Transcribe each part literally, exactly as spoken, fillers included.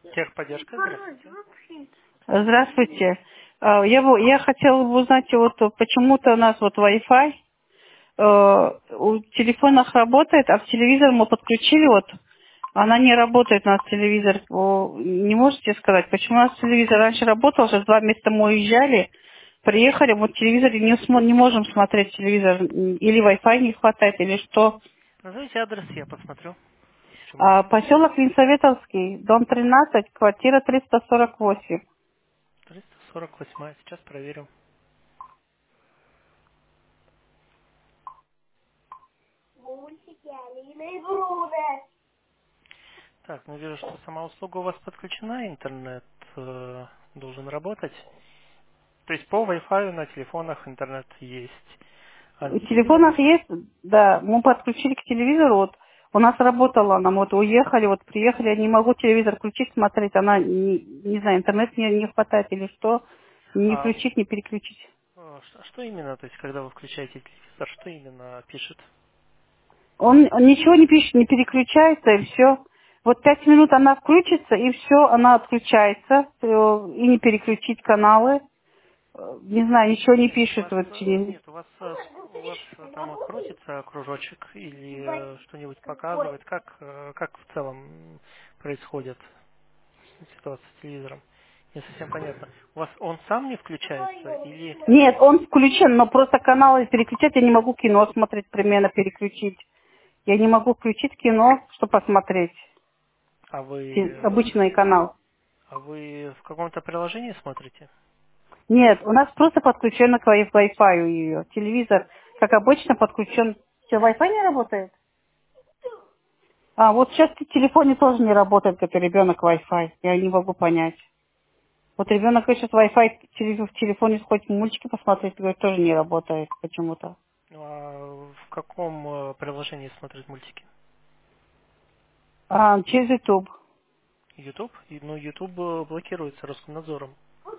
Техподдержка, здравствуйте. Здравствуйте. А, Я, бы- я хотела бы узнать, вот э, почему-то у нас вот Wi-Fi э, у телефонах работает, а в телевизор мы подключили, вот она не работает у нас телевизор. О, Не можете сказать, почему у нас телевизор раньше работал, сейчас два месяца мы уезжали, приехали, вот телевизор не, смо- не можем смотреть телевизор, м, или Wi-Fi не хватает, или что. Назовите адрес, я посмотрю, в чем А, дело. поселок Линсоветовский, дом тринадцать, квартира триста сорок восемь. триста сорок восемь, сейчас проверю. Так, ну вижу, что сама услуга у вас подключена, интернет э, должен работать. То есть по Wi-Fi на телефонах интернет есть. А на В телевизоре? телефонах есть, да, мы подключили к телевизору, вот у нас работала она, вот уехали, вот приехали, я не могу телевизор включить, смотреть, она, не, не знаю, интернет не, не хватает или что, не А включить, не переключить. э, что, что именно, то есть когда вы включаете телевизор, что именно пишет? Он, он ничего не пишет, не переключается и все. Вот пять минут она включится и все, она отключается, э, и не переключить каналы. Э, Не знаю, ничего не Нет, у пишет. вас Вот, э, через- нет, у вас э, с- у вас э, там вот крутится кружочек или э, что-нибудь показывает, как э, как в целом происходит ситуация с телевизором? Не совсем понятно. У вас он сам не включается или Нет, он включен, но просто каналы переключать я не могу кино смотреть, примерно переключить. Я не могу включить кино, чтобы посмотреть а вы те- э, обычный канал. а вы в каком-то приложении смотрите? Нет, у нас просто подключено к Wi- Wi-Fi ее. Телевизор, как обычно, подключен. Что, Wi-Fi не работает? А, вот сейчас в телефоне тоже не работает, как и ребенок Wi-Fi. Я не могу понять. Вот ребенок хочет Wi-Fi в теле- в телефоне хоть мультики посмотреть, говорит, тоже не работает почему-то. Ну, а в каком э, приложении смотрит мультики? А, через YouTube. YouTube? И, ну, YouTube э, блокируется Роскомнадзором.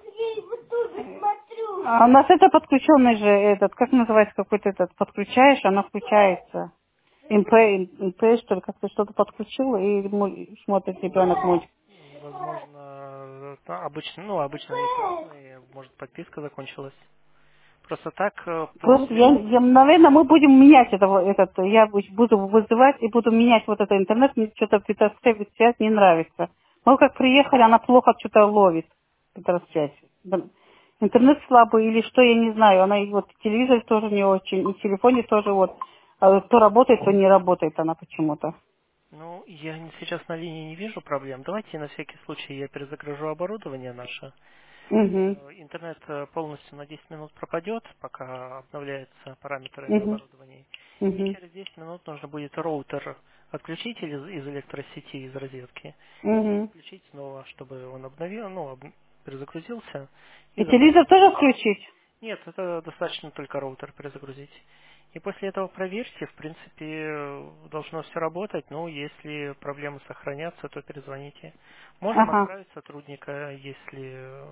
А у нас это подключенный же, этот, как называется, какой-то этот, подключаешь, оно включается. МП, МП, что ли, как-то что-то подключил, и му- смотрит ребенок мультик. Возможно, да, обычно, ну, обычно они платные, может, подписка закончилась. Просто так э, Просто я, после... я, наверное, мы будем менять этого, этот, я бу- буду вызывать и буду менять вот этот интернет, мне что-то эта связь связь не нравится. Мы как приехали, она плохо что-то ловит, эта связь. Да. Интернет слабый или что, я не знаю, она и вот телевизор тоже не очень, и в телефоне тоже вот, а то работает, то не работает она почему-то. Ну, я не- сейчас на линии не вижу проблем. Давайте на всякий случай я перезагружу оборудование наше. Угу, Э, Интернет э, полностью на десять минут пропадет, пока обновляются параметры на угу, оборудовании. И угу, через десять минут нужно будет роутер отключить из, из электросети, из розетки, и угу. включить снова, чтобы он обновил, ну, об- перезагрузился и И телевизор заработал. тоже включить? Нет, это достаточно только роутер перезагрузить. И после этого проверьте, в принципе, э, должно все работать, но если проблемы сохранятся, то перезвоните. Можем Ага. отправить сотрудника, если, э,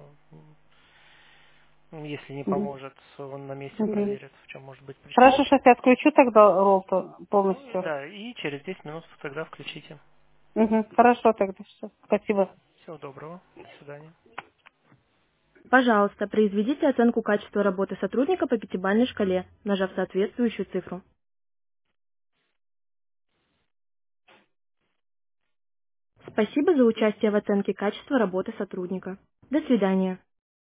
м, если не Угу, поможет, он на месте угу. проверит, в чем может быть причина. Хорошо, сейчас я отключу тогда ролл Ну и полностью. да, и через десять минут тогда включите. Угу. Хорошо тогда. Всё. Спасибо. Всего доброго, до свидания. Пожалуйста, произведите оценку качества работы сотрудника по пятибалльной шкале, нажав соответствующую цифру. Спасибо за участие в оценке качества работы сотрудника. До свидания.